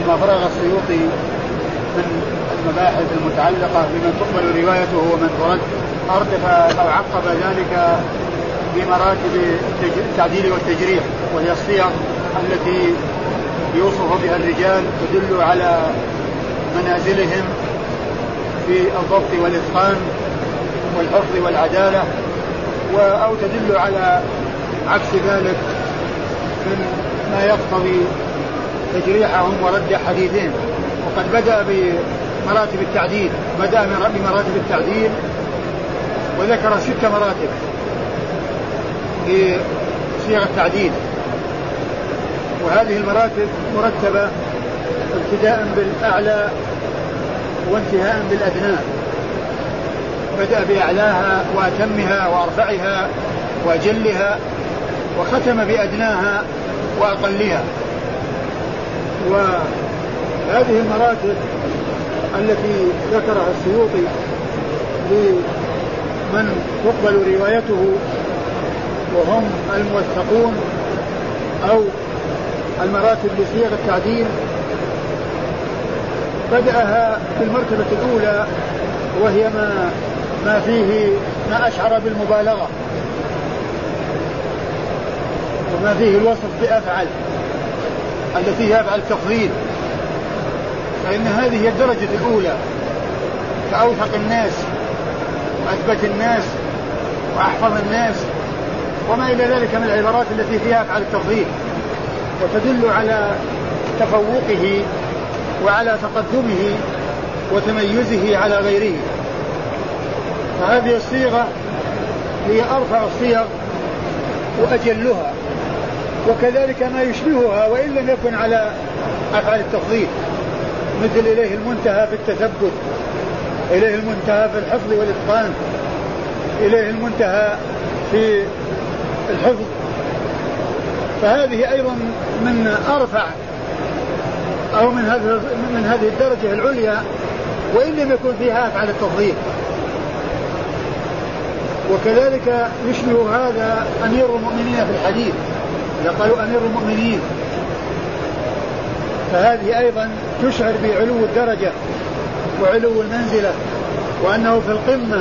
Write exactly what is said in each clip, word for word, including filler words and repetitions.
ما فرغ السيوطي من المباحث المتعلقة بمن تقبل روايته ومن ترد أردف أو عقب ذلك بمراتب التعديل والتجريح، وهي الصيغ التي يوصف بها الرجال تدل على منازلهم في الضبط والإتقان والحفظ والعدالة، أو تدل على عكس ذلك من ما يقتضي تجريحهم ورد حديثهم. وقد بدأ بمراتب التعديل، بدأ بمراتب التعديل وذكر ست مراتب لصيغ التعديل، وهذه المراتب مرتبة ابتداء بالأعلى وانتهاء بالأدنى. بدأ بأعلاها وأتمها وأرفعها وأجلها، وختم بأدناها وأقلها. وهذه المراتب التي ذكرها السيوطي لمن تقبل روايته وهم الموثقون أو المراتب لصيغ التعديل، بدأها بالمرتبة الأولى وهي ما ما فيه ما أشعر بالمبالغة وما فيه الوصف بأفعل التي هي أفعل التفضيل، فإن هذه هي الدرجة الأولى كأوثق الناس وأثبت الناس وأحفظ الناس وما إلى ذلك من العبارات التي فيها أفعل التفضيل وتدل على تفوقه وعلى تقدمه وتميزه على غيره. فهذه الصيغة هي أرفع الصيغ وأجلها، وكذلك ما يشبهها وإن لم يكن على أفعال التفضيل، مثل إليه المنتهى في التثبت، إليه المنتهى في الحفظ والإتقان، إليه المنتهى في الحفظ. فهذه أيضا من أرفع أو من هذه من هذه الدرجة العليا وإن لم يكن فيها أفعال التفضيل. وكذلك يشبه هذا أمير المؤمنين في الحديث، إذا قالوا أمير المؤمنين فهذه أيضا تشعر بعلو الدرجة وعلو المنزلة وأنه في القمة.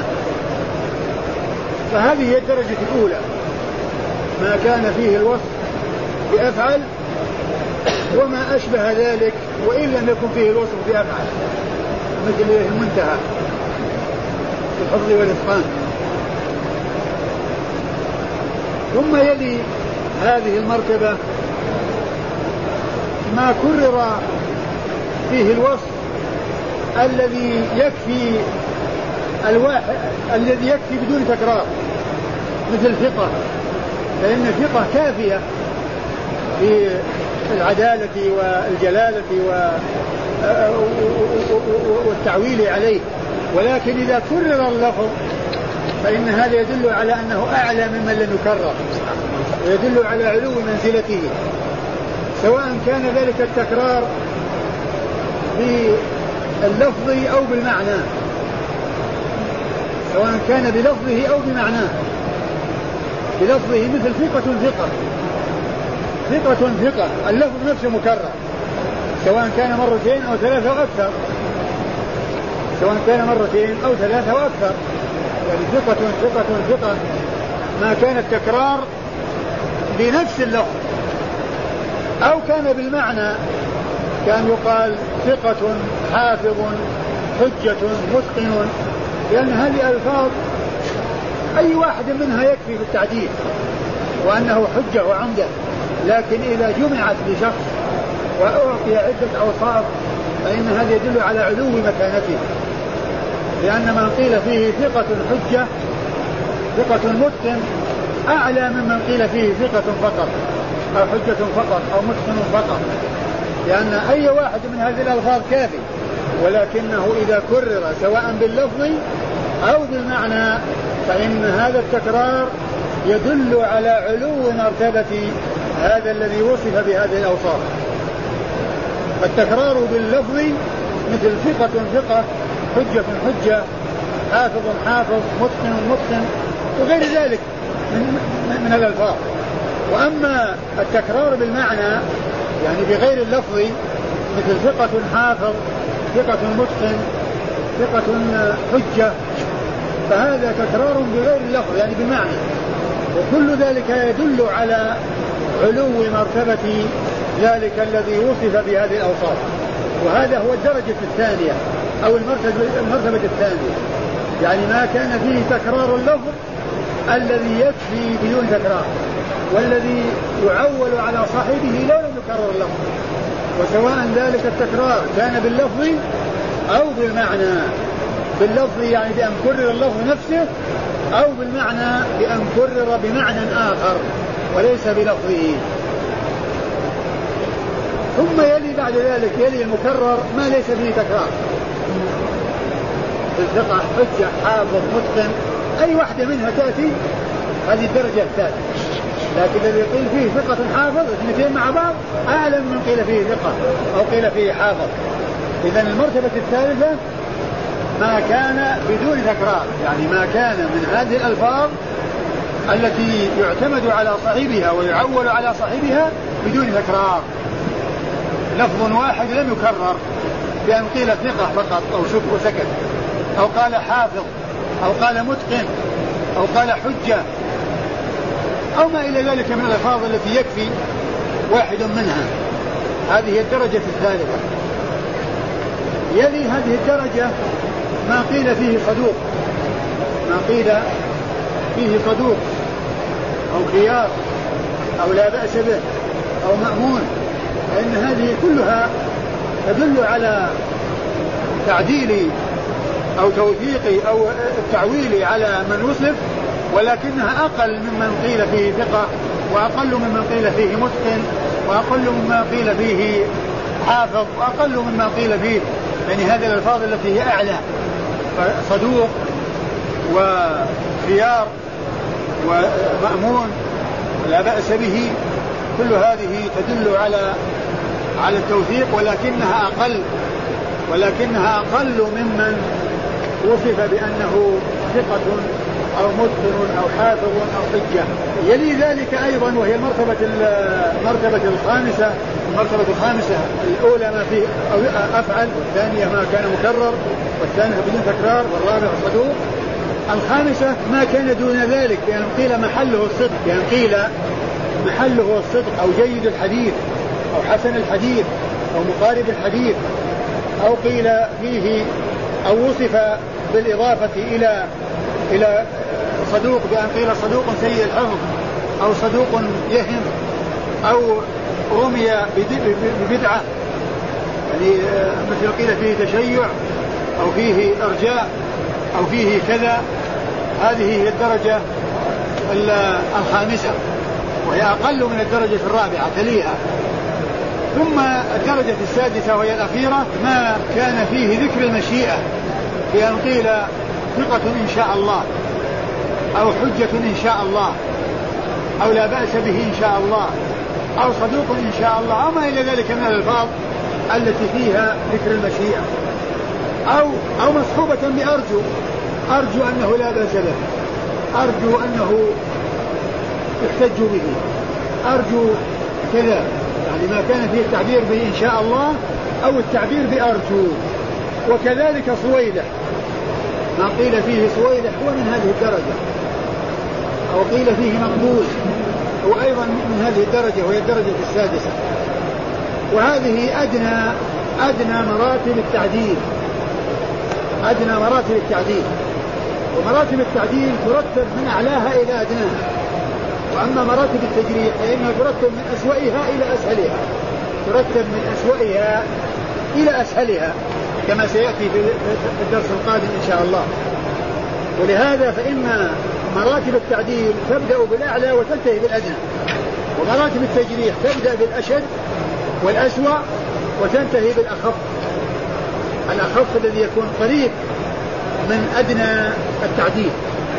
فهذه هي الدرجة الأولى، ما كان فيه الوصف بأفعل وما أشبه ذلك وإن لم يكن فيه الوصف بأفعل، مثل المنتهى في الحفظ والإتقان. ثم يلي هذه المرتبة ما كرر فيه الوصف الذي يكفي الواحد الذي يكفي بدون تكرار، مثل الثقة، فإن الثقة كافية في العدالة والجلالة والتعويل عليه، ولكن إذا كرر اللفظ فإن هذا يدل على أنه أعلى ممن لم يكرر، ويدل على علو منزلته، سواء كان ذلك التكرار باللفظ أو بالمعنى، سواء كان بلفظه أو بمعناه. بلفظه مثل ثقة ثقة ثقة ثقة، اللفظ نفسه مكرر سواء كان مرتين أو ثلاثة أو أكثر، سواء كان مرتين أو ثلاثة أو أكثر، يعني ثقة ثقة ثقة ما كان التكرار بنفس اللفظ أو كان بالمعنى، كان يقال ثقة حافظ حجة متقن، لأن هذه ألفاظ أي واحد منها يكفي في التعديل وأنه حجة وعمدة. لكن إذا جمعت لشخص وأعطي عدة أوصاف فإن هذا يدل على علو مكانته، لأن من قيل فيه ثقة حجة ثقة متقن أعلى ممن قيل فيه ثقة فقط أو حجة فقط أو متقن فقط، لأن أي واحد من هذه الألفاظ كافي، ولكنه إذا كرر سواء باللفظ أو بالمعنى فإن هذا التكرار يدل على علو مرتبة هذا الذي وصف بهذه الأوصاف. فالتكرار باللفظ مثل ثقة ثقة حجة حجة حافظ حافظ متقن متقن وغير ذلك من, من الألفاظ. وأما التكرار بالمعنى يعني بغير اللفظ مثل ثقة حافظ، ثقة متقن، ثقة حجة، فهذا تكرار بغير اللفظ يعني بمعنى، وكل ذلك يدل على علو مرتبة ذلك الذي وصف بهذه الأوصاف. وهذا هو الدرجة الثانية أو المرتبة, المرتبة الثانية، يعني ما كان فيه تكرار اللفظ الذي يكفي بدون تكرار، والذي يعول على صاحبه لو لم يكرر اللفظ، وسواء ذلك التكرار كان باللفظ أو بالمعنى. باللفظ يعني بأن كرر اللفظ نفسه، أو بالمعنى بأن كرر بمعنى آخر وليس بلفظه. ثم يلي بعد ذلك يلي المكرر ما ليس فيه تكرار، الثقة حجة حافظ متقن أي واحدة منها تأتي هذه الدرجة الثالثة. لكن الذي قيل فيه ثقة حافظ اثنتين مع بعض أعلى من قيل فيه ثقة أو قيل فيه حافظ. إذن المرتبة الثالثة ما كان بدون تكرار، يعني ما كان من هذه الألفاظ التي يعتمد على صاحبها ويعول على صاحبها بدون تكرار، لفظ واحد لم يكرر بأن قيل ثقة فقط أو شك وسكت، أو قال حافظ، أو قال متقن، أو قال حجة، أو ما إلى ذلك من الألفاظ التي يكفي واحد منها. هذه هي الدرجة الثالثة. يلي هذه الدرجة ما قيل فيه صدوق، ما قيل فيه صدوق أو خيار أو لا بأس به أو مأمون، فإن هذه كلها تدل على تعديل أو توثيق أو التعويل على من وصف، ولكنها أقل ممن قيل فيه ثقة، وأقل ممن قيل فيه متقن، وأقل مما قيل فيه حافظ، وأقل مما قيل فيه يعني هذه الألفاظ التي هي أعلى، صدوق وخيار ومأمون لا بأس به، كل هذه تدل على على التوثيق، ولكنها أقل ولكنها أقل ممن وصف بأنه ثقة أو متقن أو حافظ أو حجة. يلي ذلك أيضا وهي المرتبة المرتبة الخامسة المرتبة الخامسة الأولى ما فيه أفعل، والثانية ما كان مكرر، والثانية بدون تكرار، والرابع الصدوق. الخامسة ما كان دون ذلك بأن قيل محله الصدق، بأن قيل محله الصدق أو جيد الحديث أو حسن الحديث أو مقارب الحديث، أو قيل فيه أو وصف بالإضافة إلى إلى صدوق بأن قيل صدوق سيء الحفظ أو صدوق يهم أو رمي ببدعة، يعني مثل قيل فيه تشيع أو فيه إرجاء أو فيه كذا. هذه هي الدرجة الخامسة وهي أقل من الدرجة الرابعة تليها. ثم الدرجة السادسة وهي الأخيرة ما كان فيه ذكر المشيئة بأن قيل ثقة إن شاء الله أو حجة إن شاء الله أو لا بأس به إن شاء الله أو صدوق إن شاء الله أو ما إلى ذلك من الألفاظ التي فيها ذكر المشيئة، أو أو مصحوبة بأرجو، أرجو أنه لا بأس به، أرجو أنه يحتج به، أرجو كذا، يعني ما كان فيه التعبير بإن شاء الله أو التعبير بأرجو. وكذلك صويلح، ما قيل فيه صويلح هو من هذه الدرجة، أو قيل فيه مقبول هو أيضا من هذه الدرجة وهي الدرجة السادسة. وهذه أدنى أدنى مراتب التعديل، أدنى مراتب التعديل. ومراتب التعديل ترتب من أعلاها إلى أدناها، وأما مراتب التجريح فإنها ترتب من أسوأها إلى أسهلها، ترتب من أسوأها إلى أسهلها كما سيأتي في الدرس القادم إن شاء الله. ولهذا فإن مراتب التعديل تبدأ بالأعلى وتنتهي بالأدنى، ومراتب التجريح تبدأ بالأشد والأسوأ وتنتهي بالأخف، الأخف الذي يكون قريب من أدنى التعديل،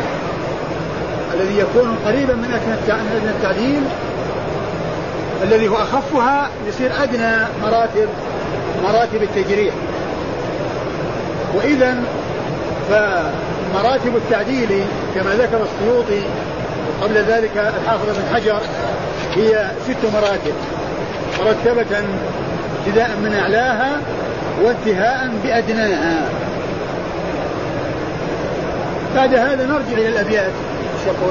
الذي يكون قريبا من أدنى التعديل الذي هو أخفها يصير أدنى مراتب مراتب التجريح. وإذن فمراتب التعديل كما ذكر السيوطي وقبل ذلك الحافظ بن حجر هي ست مراتب مرتبة ابتداء من أعلاها وانتهاء بأدناها. بعد هذا نرجع إلى الأبيات. يقول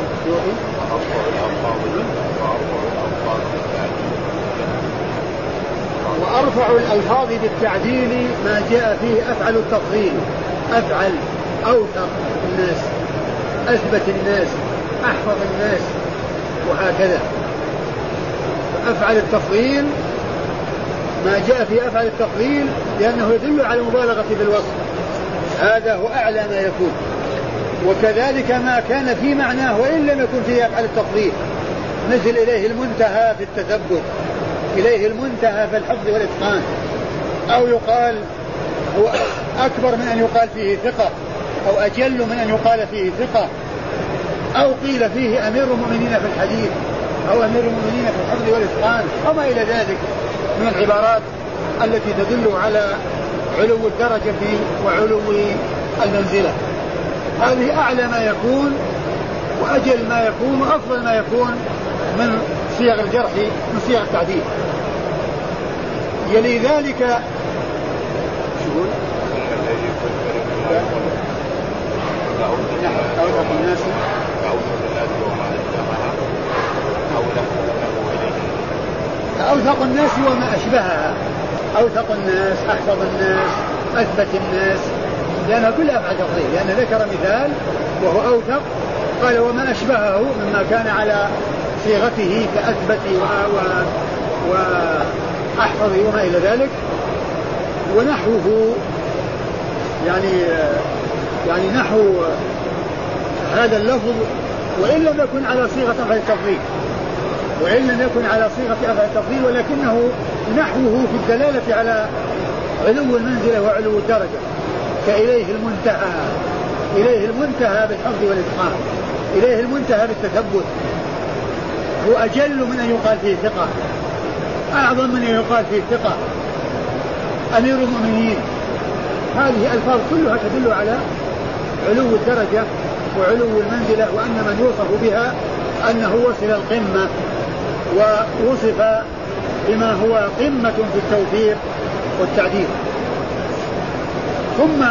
وأرفع الألفاظ بالتعديل ما جاء فيه أفعل التفضيل، أفعل أوثق الناس، أثبت الناس، أحفظ الناس، وهكذا. أفعل التفضيل ما جاء في أفعل التفضيل لأنه يدل على المبالغة في الوصف، هذا هو أعلى ما يكون. وكذلك ما كان في معناه وإن لم يكن فيه أفعل التفضيل، نزل إليه المنتهى في التثبت، إليه المنتهى في الحفظ والإتقان. أو يقال هو أكبر من أن يقال فيه ثقة، أو أجل من أن يقال فيه ثقة، أو قيل فيه أمير المؤمنين في الحديث، أو أمير المؤمنين في الحفظ والإتقان، وما إلى ذلك من العبارات التي تدل على علو الدرجة وعلو المنزلة. هذه أعلى ما يكون وأجل ما يكون وأفضل ما يكون من صيغ الجرح، من صيغ التعديل. يلي ذلك شغل أوثق الناس أوثق الناس وما أشبهها، أوثق الناس، أحفظ الناس، أثبت الناس، لأنها كلها أفعال تفضيل. لأن ذكر مثال وهو أوثق، قال وما أشبهه مما كان على صيغته كأثبت وأحفظ وما إلى ذلك. ونحوه يعني يعني نحو هذا اللفظ وإن لم يكن على صيغة أفعال التفضيل، وإن لم يكن على صيغة أفعال التفضيل، ولكنه نحوه في الدلالة على علو المنزلة وعلو الدرجة، كإليه المنتهى، إليه المنتهى بالحفظ والإتقان، إليه المنتهى بالتثبت. هو أجل من أن يقال فيه ثقة، أعظم من أن يقال فيه ثقة، أمير المؤمنين. هذه الألفاظ كلها تدل على علو الدرجة وعلو المنزلة، وأن من يوصف بها أنه وصل القمة ووصف بما هو قمة في التوفيق والتعديل. ثم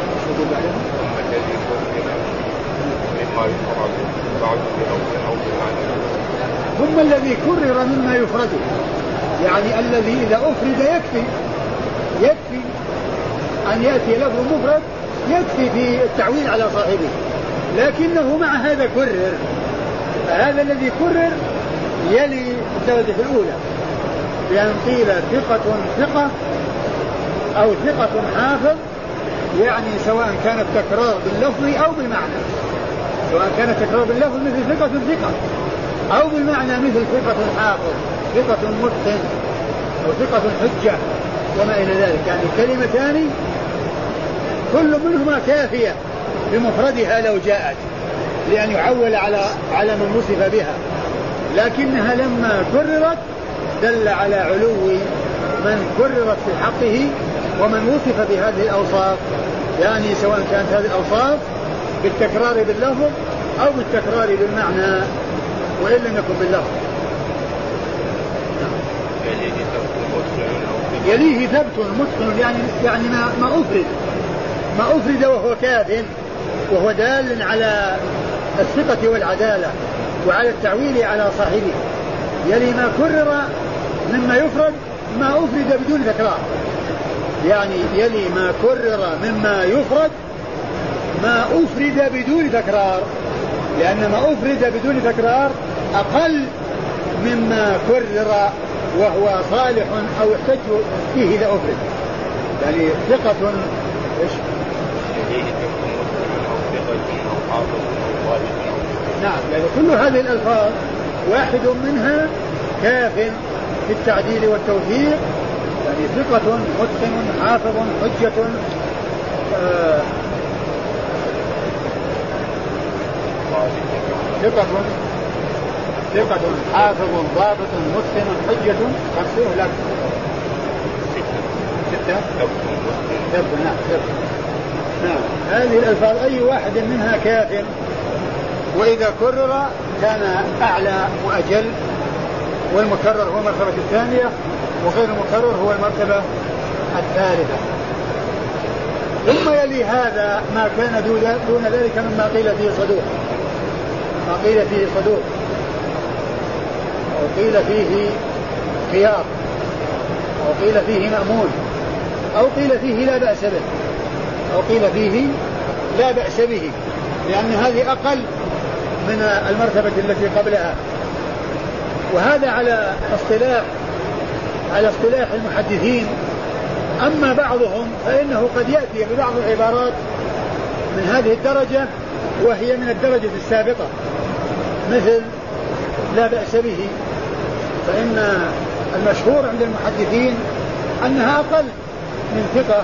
ثم الذي كرر مما يفرد، يعني الذي إذا أفرد يكفي يكفي أن يأتي لفظ مفرد يكفي في التعويل على صاحبه، لكنه مع هذا كرر. فهذا الذي كرر يلي الدرجة الأولى، بأن قيل ثقة ثقة أو ثقة حافظ، يعني سواء كان التكرار باللفظ أو بالمعنى، سواء كان التكرار باللفظ مثل ثقة ثقة، أو بالمعنى مثل ثقة حافظ، ثقة متقن، أو ثقة حجة وما إلى ذلك. يعني كلمتان كل منهما كافية بمفردها لو جاءت لأن يعول على على من وصف بها، لكنها لما كررت دل على علو من كررت في حقه ومن وصف بهذه الأوصاف، يعني سواء كانت هذه الأوصاف بالتكرار باللفظ أو بالتكرار بالمعنى وإن لم يكن باللفظ. يليه ثبت متقن، يعني يعني ما ما أفرد ما أفرد وهو كاف، وهو دال على الثقة والعدالة وعلى التعويل على صاحبه. يلي ما كرر مما يفرد ما أفرد بدون تكرار، يعني يلي ما كرر مما يفرد ما أفرد بدون تكرار، لأن ما أفرد بدون تكرار أقل مما كرر وهو صالح أو يحتج فيه إذا أفرد. يعني ثقة إيش؟ نعم، يعني كل هذه الألفاظ واحد منها كاف في التعديل والتوثيق، يعني ثقة متقن حافظ حجة آه ثقة ثقة حافظ ضابط متقن حجة خمسين لك ستة ستة نعم ستة نعم. هذه الألفاظ أي واحد منها كاف، وإذا كرر كان أعلى وأجل، والمكرر هو المرتبة الثانية، وغير مكرر هو المرتبة الثالثة. ثم يلي هذا ما كان دون ذلك مما قيل فيه صدوق، ما قيل فيه صدوق أو قيل فيه خيار أو قيل فيه مأمون أو قيل فيه لا بأس به أو قيل فيه لا بأس به، لأن هذه أقل من المرتبة التي قبلها. وهذا على اصطلاح على اصطلاح المحدثين. أما بعضهم فإنه قد يأتي ببعض العبارات من هذه الدرجة وهي من الدرجة السابقة، مثل لا بأس به، فإن المشهور عند المحدثين أنها أقل من ثقة.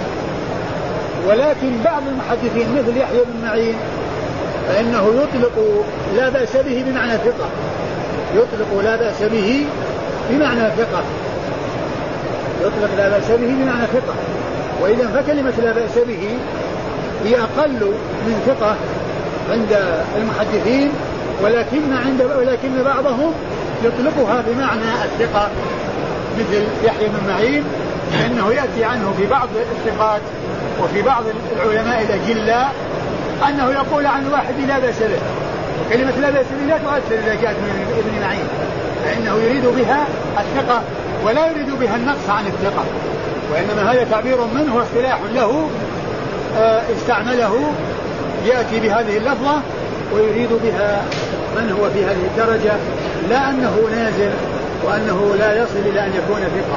ولكن بعض المحدثين مثل يحيى بن معين فإنه يطلق لا بأس به بمعنى ثقة، يطلق لا بأس به بمعنى ثقة، يطلق لا بأس به بمعنى ثقة. وإذا فكلمة لا بأس به هي أقل من ثقة عند المحدثين، ولكن عند ولكن بعضهم يطلقها بمعنى الثقة، مثل يحيى بن معين فإنه يأتي عنه في بعض الثقات وفي بعض العلماء الأجلاء أنه يقول عن الواحد لا بأس به، وكلمة لا بأس به لا تؤثر إذا جاءت من ابن معين، فإنه يريد بها الثقة ولا يريد بها النقص عن الثقة، وإنما هذا تعبير منه واصطلاح له استعمله يأتي بهذه اللفظة ويريد بها من هو في هذه الدرجة، لا أنه نازل وأنه لا يصل إلى أن يكون ثقة.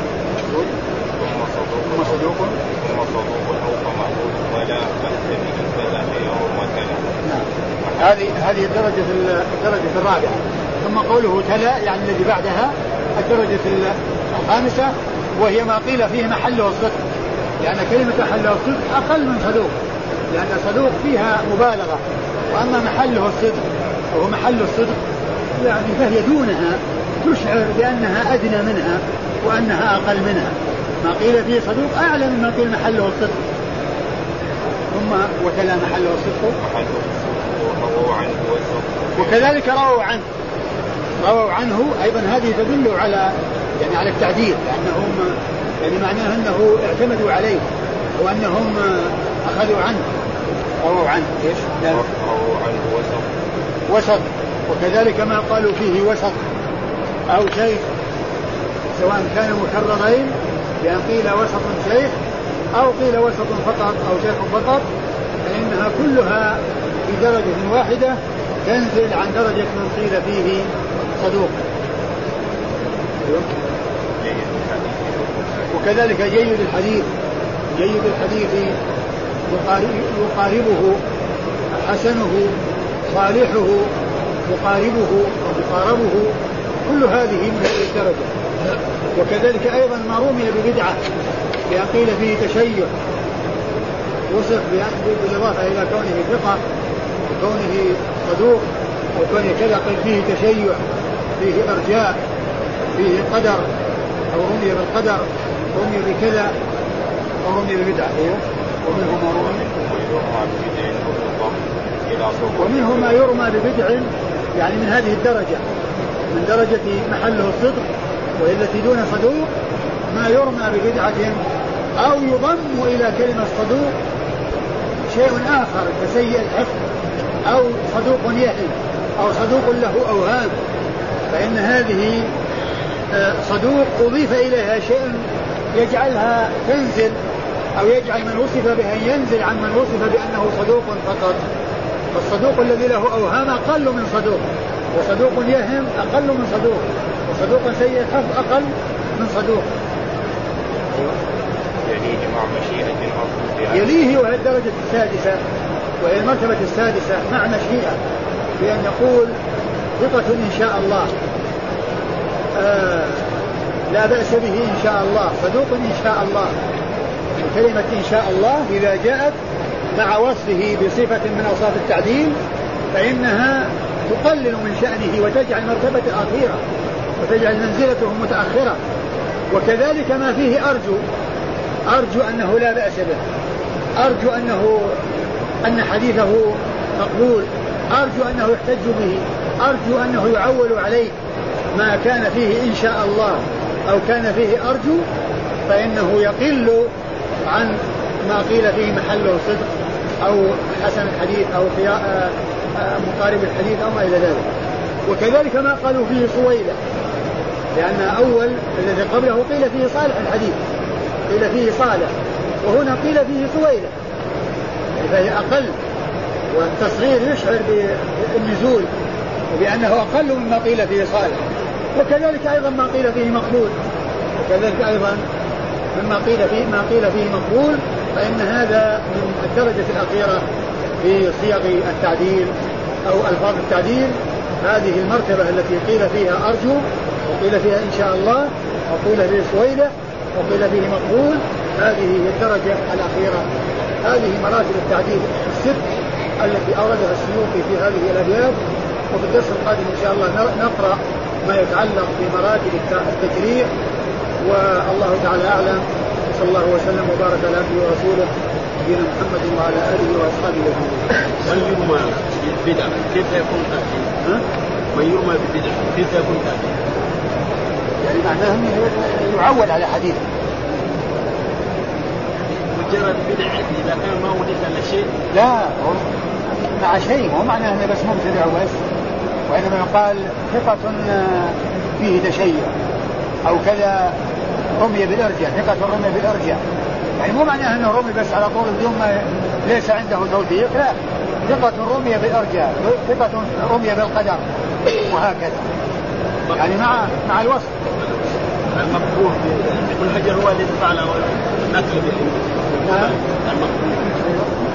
ثم صدوق ثم صدوق أو فمعقول ولا بأس به فلا خيار وكلا. نعم. هذه هذه الدرجة الدرجة الرابعة. ثم قوله تلا يعني الذي بعدها الدرجة الخامسة، وهي ما قيل فيه محله الصدق، لأن كلمة محله الصدق أقل من صدوق، لأن صدوق فيها مبالغة، وأما محله الصدق وهو محل الصدق يعني فهي دونها، تشعر بأنها أدنى منها وأنها أقل منها. ما قيل فيه صدوق أعلى مما قيل محله الصدق. ثم وتلا محله الصدق وكذلك رووا عنه رووا عنه أيضا. هذه تدل على يعني على التعديل، لأنهم يعني معناه أنه اعتمدوا عليه وأنهم أخذوا عنه. رووا عنه إيش؟ رووا عنه وسط وسط وكذلك ما قالوا فيه وسط أو شيخ، سواء كانوا مكررين بأن قيل وسط شيخ أو قيل وسط فقط أو شيخ فقط، فإنها كلها في درجة واحدة تنزل عن درجة من قيل فيه صدوق. وكذلك جيد الحديث، جيد الحديث يقاربه حسنه صالحه مقاربه ومقاربه، كل هذه من هذه الدرجة. وكذلك أيضا ما رمي ببدعة بأن قيل فيه تشيع، وصف بالإضافة إلى كونه ثقة وكونه صدوق وكونه كذا، قيل فيه تشيع، فيه إرجاء، فيه قدر، أو رمي بالقدر، رمي بكذا، أو رمي ببدعة. ومنه ما رمي ومنه ما يرمى ببدع، يعني من هذه الدرجة، من درجة محله الصدق وهي التي دون صدوق، ما يرمى ببدعة أو يضم إلى كلمة صدوق شيء آخر كسيء الحفظ أو صدوق يهم أو صدوق له أوهام، فإن هذه صدوق أضيف إليها شيء يجعلها تنزل أو يجعل من وصف بها ينزل عن من وصف بأنه صدوق فقط. فالصدوق الذي له أوهام أقل من صدوق، وصدوق يهم أقل من صدوق، وصدوق سيء الحفظ أقل من صدوق. يليه مع مشيئة يليه وهي الدرجة السادسة وهي المرتبة السادسة مع مشيئة، بأن نقول ثقة إن شاء الله، آه لا بأس به إن شاء الله، صدوق إن شاء الله. وكلمة إن شاء الله إذا جاءت مع وصفه بصفة من أوصاف التعديل فإنها تقلل من شأنه وتجعل مرتبة أخيرة وتجعل منزلته متأخرة. وكذلك ما فيه أرجو، أرجو أنه لا بأس به، أرجو أنه أن حديثه مقبول، أرجو أنه يحتج به، أرجو أنه يعول عليه، ما كان فيه إن شاء الله أو كان فيه أرجو فإنه يقل عن ما قيل فيه محله صدق أو حسن الحديث أو مقارب الحديث أو ما إلى ذلك. وكذلك ما قالوا فيه صويلة، لأن أول الذي قبله قيل فيه صالح الحديث، قيل فيه صالح، وهنا قيل فيه صويلة، فهي أقل، والتصغير يشعر بالنزول وبأنه أقل مما قيل فيه صالح. وكذلك أيضا ما قيل فيه مقبول، وكذلك أيضا مما قيل فيه ما قيل فيه مقبول، فإن هذا من الدرجة الأخيرة في صيغ التعديل أو ألفاظ التعديل. هذه المرتبة التي قيل فيها أرجو وقيل فيها إن شاء الله وقيل فيه سويلة وقيل فيه مقبول، هذه هي الدرجة الأخيرة. هذه مراتب التعديل الست التي أوردها السيوطي في هذه الأبيات. وفي الدرس القادم إن شاء الله نقرأ ما يتعلق بمراتب التجريح. والله تعالى أعلم، صلى الله وسلم وبارك على عبده ورسوله نبينا محمد وعلى آله وأصحابه أجمعين. من يرمى بالبدع كيف يكون تأثير؟ من يرمى بالبدع كيف يكون تأثير؟ يعني معناه أنه يعول على حديث. مجرد بدع إذا كان ما ولد على شيء لا مع شيء، مو معناه أنه بس مبتدع وبس، وإنما يقال ثقة فيه تشيع أو كذا رمي بالأرجاء، ثقة رمي بالأرجاء، يعني مو معناه أنه رمي بس على طول بدون ما ليس عنده توثيق، لا، ثقة رمي بالأرجاء، ثقة رمي بالقدر، وهكذا، يعني مع مع الوصف. المقبول ابن حجر هو الذي فعل النقل به. المقبول